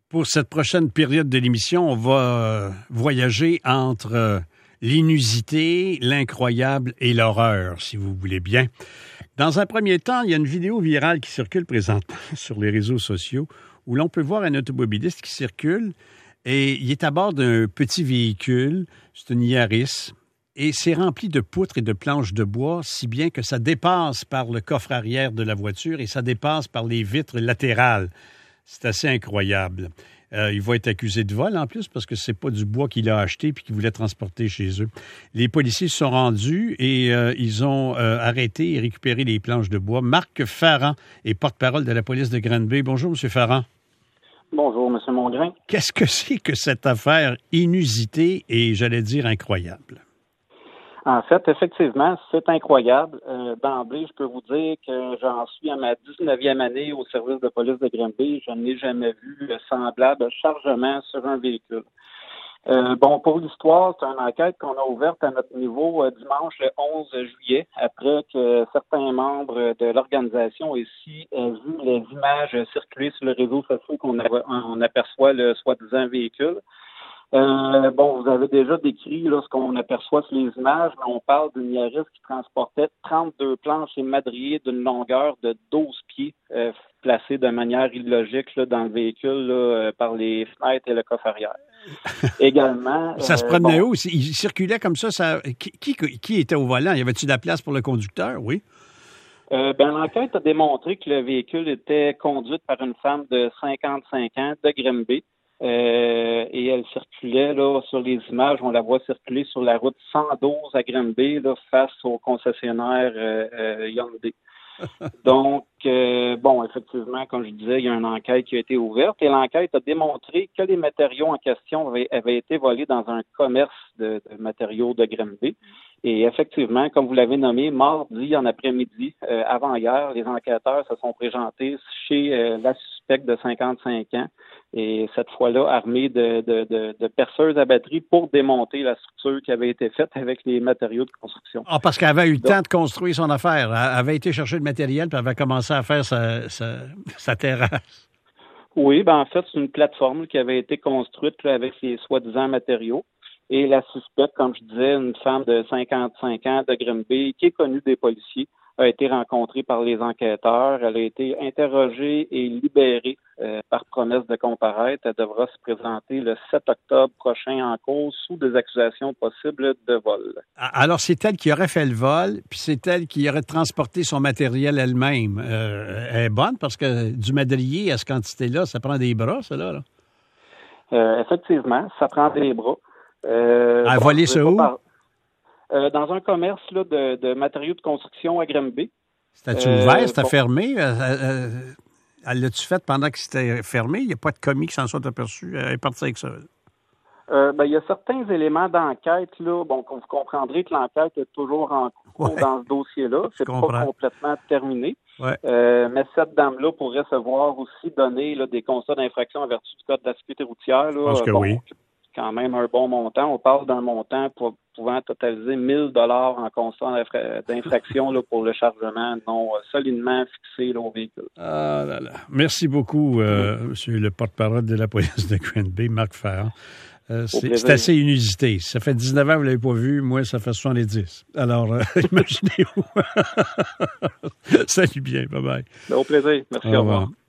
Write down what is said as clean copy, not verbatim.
Pour cette prochaine période de l'émission, on va voyager entre l'inusité, l'incroyable et l'horreur, si vous voulez bien. Dans un premier temps, il y a une vidéo virale qui circule présentement sur les réseaux sociaux où l'on peut voir un automobiliste qui circule et il est à bord d'un petit véhicule, c'est une Yaris, et c'est rempli de poutres et de planches de bois, si bien que ça dépasse par le coffre arrière de la voiture et ça dépasse par les vitres latérales. C'est assez incroyable. Il va être accusé de vol en plus parce que c'est pas du bois qu'il a acheté puis qu'il voulait transporter chez eux. Les policiers se sont rendus et ils ont arrêté et récupéré les planches de bois. Marc Ferrand est porte-parole de la police de Granby. Bonjour, M. Ferrand. Bonjour, M. Mongrain. Qu'est-ce que c'est que cette affaire inusitée et, j'allais dire, incroyable? En fait, effectivement, c'est incroyable. D'emblée, je peux vous dire que j'en suis à ma 19e année au service de police de Granby. Je n'ai jamais vu semblable chargement sur un véhicule. Pour l'histoire, c'est une enquête qu'on a ouverte à notre niveau dimanche le 11 juillet, après que certains membres de l'organisation ici aient vu les images circuler sur le réseau social qu'on aperçoit le soi-disant véhicule. Vous avez déjà décrit là, ce qu'on aperçoit sur les images, mais on parle d'une Yaris qui transportait 32 planches et madriers d'une longueur de 12 pieds placées de manière illogique là, dans le véhicule là, par les fenêtres et le coffre arrière. Également... Ça se promenait où? Il circulait comme ça. Qui était au volant? Y avait-tu de la place pour le conducteur? Oui. L'enquête a démontré que le véhicule était conduit par une femme de 55 ans de Granby. Et elle circulait là sur les images, on la voit circuler sur la route 112 à Granby là, face au concessionnaire Hyundai. Donc, effectivement, comme je disais, il y a une enquête qui a été ouverte et l'enquête a démontré que les matériaux en question avaient été volés dans un commerce de matériaux de Granby. Et effectivement, comme vous l'avez nommé, mardi en après-midi, avant-hier, les enquêteurs se sont présentés chez la suspecte de 55 ans et cette fois-là armés de perceuses à batterie pour démonter la structure qui avait été faite avec les matériaux de construction. Ah, parce qu'elle avait eu le temps de construire son affaire. Elle avait été chercher le matériel puis elle avait commencé à faire sa terrasse. Oui, en fait, c'est une plateforme qui avait été construite là, avec ces soi-disant matériaux. Et la suspecte, comme je disais, une femme de 55 ans de Granby, qui est connue des policiers, a été rencontrée par les enquêteurs. Elle a été interrogée et libérée par promesse de comparaître. Elle devra se présenter le 7 octobre prochain en cause sous des accusations possibles de vol. Alors, c'est elle qui aurait fait le vol, puis c'est elle qui aurait transporté son matériel elle-même. Elle est bonne parce que du madrier à cette quantité-là, ça prend des bras, ça, là. Effectivement, ça prend des bras. Elle a volé ça où? Dans un commerce là, de matériaux de construction à Granby. C'était-tu ouvert? C'était fermé? Elle l'a-tu fait pendant que c'était fermé? Il n'y a pas de commis qui s'en soit aperçu. Elle est partie avec ça. Il y a certains éléments d'enquête, là. Bon, vous comprendrez que l'enquête est toujours en cours dans ce dossier-là. C'est pas complètement terminé. Ouais. Mais cette dame-là pourrait se voir aussi donner là, des constats d'infraction en vertu du Code de la sécurité routière. Là, je pense que oui. Quand même un bon montant. On parle d'un montant pouvant totaliser 1 000 $ en constat d'infraction là, pour le chargement non solidement fixé là, au véhicule. Ah là là. Merci beaucoup, monsieur le porte-parole de la police de Granby, Marc Ferrand. C'est assez inusité. Ça fait 19 ans que vous ne l'avez pas vu. Moi, ça fait 70. Alors, imaginez-vous. Salut bien. Bye-bye. Au plaisir. Merci. Au revoir.